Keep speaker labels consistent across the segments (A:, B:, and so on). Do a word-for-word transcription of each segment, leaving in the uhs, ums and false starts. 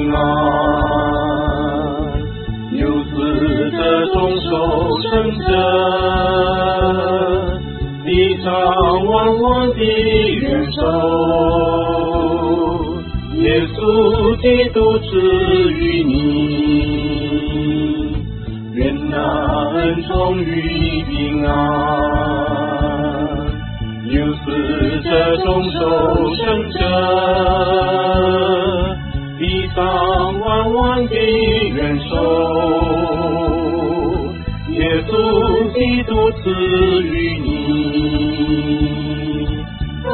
A: 平安。有死者中受生者，地上万王的元首，耶稣基督赐予你，愿那恩宠与平安。有死者中受生者，地上万王的元首，耶稣基督赐予你。啊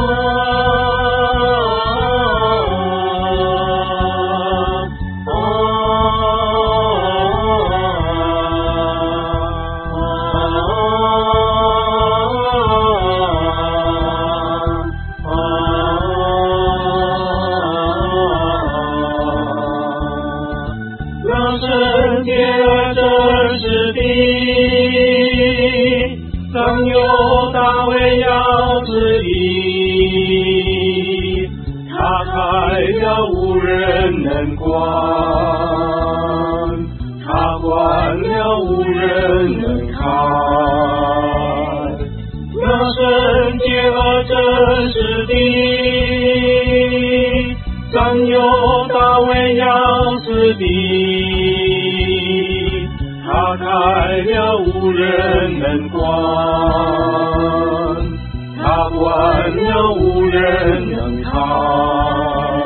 A: 上有大卫要治理，他开了无人能关，他关了无人能开。那圣洁而真实的，上有大卫要治理，他开了无人能关，他关了无人能开。